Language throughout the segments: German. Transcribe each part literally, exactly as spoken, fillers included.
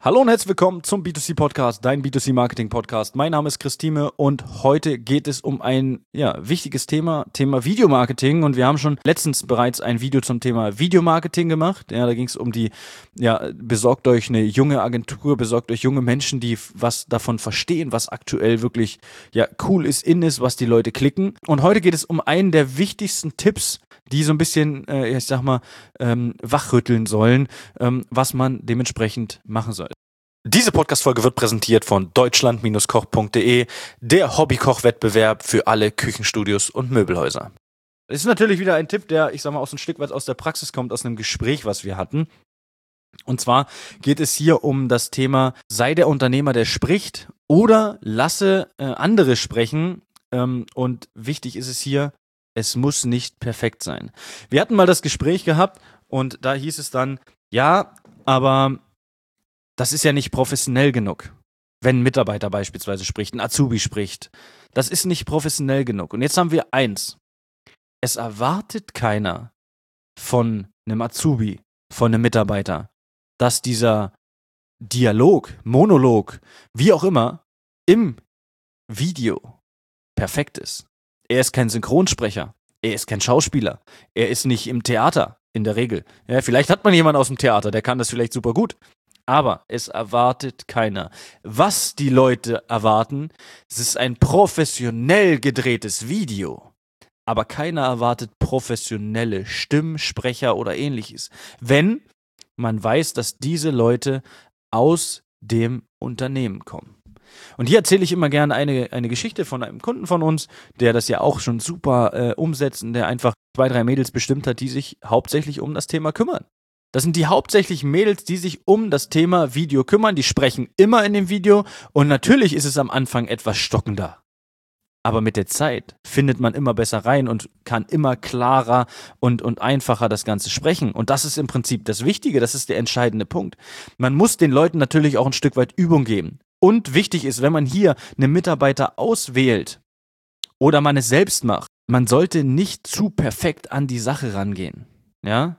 Hallo und herzlich willkommen zum B zwei C Podcast, dein B zwei C Marketing Podcast. Mein Name ist Christine und heute geht es um ein ja, wichtiges Thema, Thema Videomarketing. Und wir haben schon letztens bereits ein Video zum Thema Videomarketing gemacht. Ja, da ging es um die, ja, besorgt euch eine junge Agentur, besorgt euch junge Menschen, die was davon verstehen, was aktuell wirklich ja, cool ist, in ist, was die Leute klicken. Und heute geht es um einen der wichtigsten Tipps, die so ein bisschen, äh, ich sag mal, ähm, wachrütteln sollen, ähm, was man dementsprechend machen soll. Diese Podcast-Folge wird präsentiert von deutschland koch punkt de, der Hobbykoch-Wettbewerb für alle Küchenstudios und Möbelhäuser. Es ist natürlich wieder ein Tipp, der, ich sag mal, aus ein Stück weit aus der Praxis kommt, aus einem Gespräch, was wir hatten. Und zwar geht es hier um das Thema, sei der Unternehmer, der spricht, oder lasse äh, andere sprechen. Ähm, und wichtig ist es hier, es muss nicht perfekt sein. Wir hatten mal das Gespräch gehabt und da hieß es dann, ja, aber das ist ja nicht professionell genug, wenn ein Mitarbeiter beispielsweise spricht, ein Azubi spricht. Das ist nicht professionell genug. Und jetzt haben wir eins. Es erwartet keiner von einem Azubi, von einem Mitarbeiter, dass dieser Dialog, Monolog, wie auch immer, im Video perfekt ist. Er ist kein Synchronsprecher. Er ist kein Schauspieler. Er ist nicht im Theater, in der Regel. Ja, vielleicht hat man jemanden aus dem Theater, der kann das vielleicht super gut. Aber es erwartet keiner. Was die Leute erwarten, es ist ein professionell gedrehtes Video. Aber keiner erwartet professionelle Stimmsprecher oder ähnliches. Wenn man weiß, dass diese Leute aus dem Unternehmen kommen. Und hier erzähle ich immer gerne eine, eine Geschichte von einem Kunden von uns, der das ja auch schon super äh, umsetzt und der einfach zwei, drei Mädels bestimmt hat, die sich hauptsächlich um das Thema kümmern. Das sind die hauptsächlichen Mädels, die sich um das Thema Video kümmern. Die sprechen immer in dem Video und natürlich ist es am Anfang etwas stockender. Aber mit der Zeit findet man immer besser rein und kann immer klarer und, und einfacher das Ganze sprechen. Und das ist im Prinzip das Wichtige, das ist der entscheidende Punkt. Man muss den Leuten natürlich auch ein Stück weit Übung geben. Und wichtig ist, wenn man hier einen Mitarbeiter auswählt oder man es selbst macht, man sollte nicht zu perfekt an die Sache rangehen. Ja?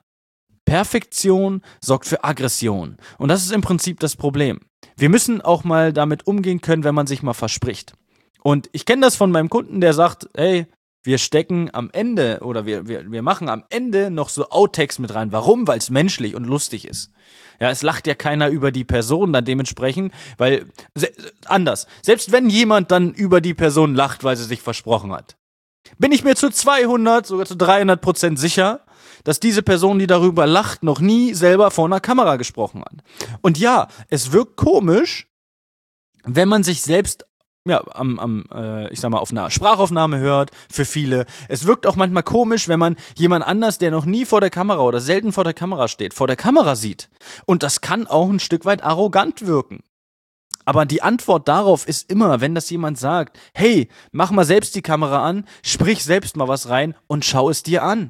Perfektion sorgt für Aggression. Und das ist im Prinzip das Problem. Wir müssen auch mal damit umgehen können, wenn man sich mal verspricht. Und ich kenne das von meinem Kunden, der sagt, hey, wir stecken am Ende oder wir, wir, wir machen am Ende noch so Outtakes mit rein. Warum? Weil es menschlich und lustig ist. Ja, es lacht ja keiner über die Person dann dementsprechend, weil, se- anders, selbst wenn jemand dann über die Person lacht, weil sie sich versprochen hat, bin ich mir zu zweihundert, sogar zu dreihundert Prozent sicher, dass diese Person, die darüber lacht, noch nie selber vor einer Kamera gesprochen hat. Und ja, es wirkt komisch, wenn man sich selbst ja, am, am äh, ich sag mal, auf einer Sprachaufnahme hört, für viele. Es wirkt auch manchmal komisch, wenn man jemand anders, der noch nie vor der Kamera oder selten vor der Kamera steht, vor der Kamera sieht. Und das kann auch ein Stück weit arrogant wirken. Aber die Antwort darauf ist immer, wenn das jemand sagt, hey, mach mal selbst die Kamera an, sprich selbst mal was rein und schau es dir an.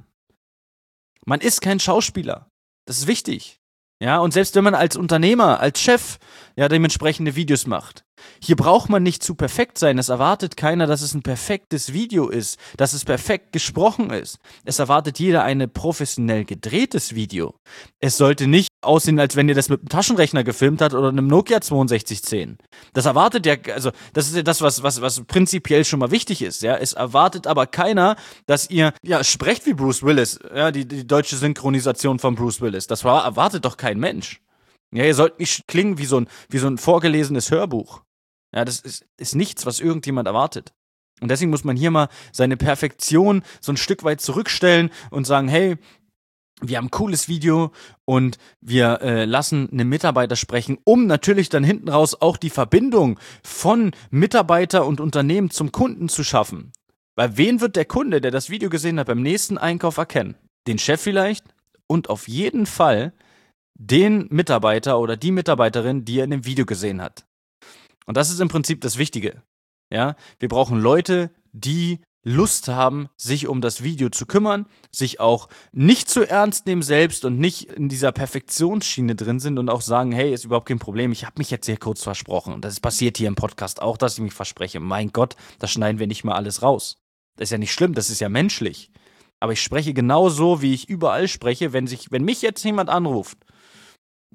Man ist kein Schauspieler. Das ist wichtig. Ja, und selbst wenn man als Unternehmer, als Chef, ja, dementsprechende Videos macht. Hier braucht man nicht zu perfekt sein. Es erwartet keiner, dass es ein perfektes Video ist, dass es perfekt gesprochen ist. Es erwartet jeder ein professionell gedrehtes Video. Es sollte nicht aussehen, als wenn ihr das mit einem Taschenrechner gefilmt habt oder einem Nokia zweiundsechzig zehn. Das erwartet ja, also das ist ja das, was, was, was prinzipiell schon mal wichtig ist. Ja, es erwartet aber keiner, dass ihr ja sprecht wie Bruce Willis, ja, die, die deutsche Synchronisation von Bruce Willis. Das war, erwartet doch kein Mensch. Ja, ihr sollt nicht klingen wie so ein, wie so ein vorgelesenes Hörbuch. Ja, das ist, ist nichts, was irgendjemand erwartet. Und deswegen muss man hier mal seine Perfektion so ein Stück weit zurückstellen und sagen, hey, wir haben ein cooles Video und wir äh, lassen einen Mitarbeiter sprechen, um natürlich dann hinten raus auch die Verbindung von Mitarbeiter und Unternehmen zum Kunden zu schaffen. Weil wen wird der Kunde, der das Video gesehen hat, beim nächsten Einkauf erkennen? Den Chef vielleicht und auf jeden Fall den Mitarbeiter oder die Mitarbeiterin, die er in dem Video gesehen hat. Und das ist im Prinzip das Wichtige. Ja, wir brauchen Leute, die Lust haben, sich um das Video zu kümmern, sich auch nicht zu ernst nehmen selbst und nicht in dieser Perfektionsschiene drin sind und auch sagen, hey, ist überhaupt kein Problem, ich habe mich jetzt sehr kurz versprochen. Und das passiert hier im Podcast auch, dass ich mich verspreche. Mein Gott, das schneiden wir nicht mal alles raus. Das ist ja nicht schlimm, das ist ja menschlich. Aber ich spreche genauso, wie ich überall spreche, wenn sich, wenn mich jetzt jemand anruft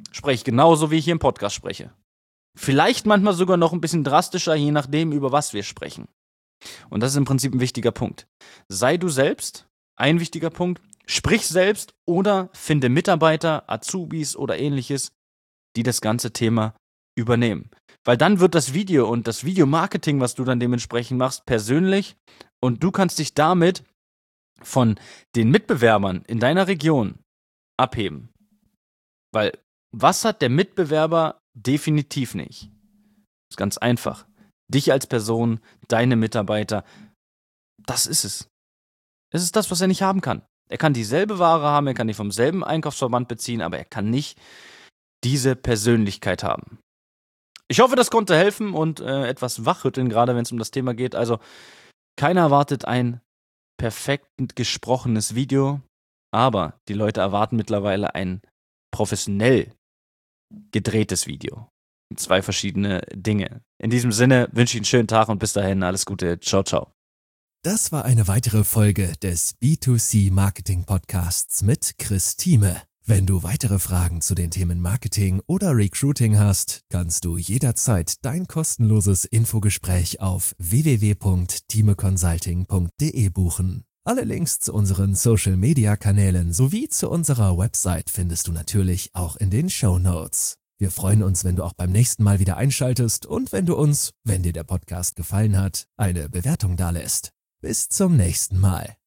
spreche ich genauso, wie ich hier im Podcast spreche. Vielleicht manchmal sogar noch ein bisschen drastischer, je nachdem, über was wir sprechen. Und das ist im Prinzip ein wichtiger Punkt. Sei du selbst, ein wichtiger Punkt. Sprich selbst oder finde Mitarbeiter, Azubis oder ähnliches, die das ganze Thema übernehmen. Weil dann wird das Video und das Videomarketing, was du dann dementsprechend machst, persönlich und du kannst dich damit von den Mitbewerbern in deiner Region abheben. Weil was hat der Mitbewerber definitiv nicht? Das ist ganz einfach. Dich als Person, deine Mitarbeiter, das ist es. Es ist das, was er nicht haben kann. Er kann dieselbe Ware haben, er kann die vom selben Einkaufsverband beziehen, aber er kann nicht diese Persönlichkeit haben. Ich hoffe, das konnte helfen und äh, etwas wachrütteln, gerade wenn es um das Thema geht. Also, keiner erwartet ein perfekt gesprochenes Video, aber die Leute erwarten mittlerweile ein professionell gedrehtes Video. Zwei verschiedene Dinge. In diesem Sinne wünsche ich einen schönen Tag und bis dahin alles Gute. Ciao, ciao. Das war eine weitere Folge des B zwei C Marketing Podcasts mit Chris Thieme. Wenn du weitere Fragen zu den Themen Marketing oder Recruiting hast, kannst du jederzeit dein kostenloses Infogespräch auf w w w punkt thieme consulting punkt d e buchen. Alle Links zu unseren Social-Media-Kanälen sowie zu unserer Website findest du natürlich auch in den Shownotes. Wir freuen uns, wenn du auch beim nächsten Mal wieder einschaltest und wenn du uns, wenn dir der Podcast gefallen hat, eine Bewertung dalässt. Bis zum nächsten Mal.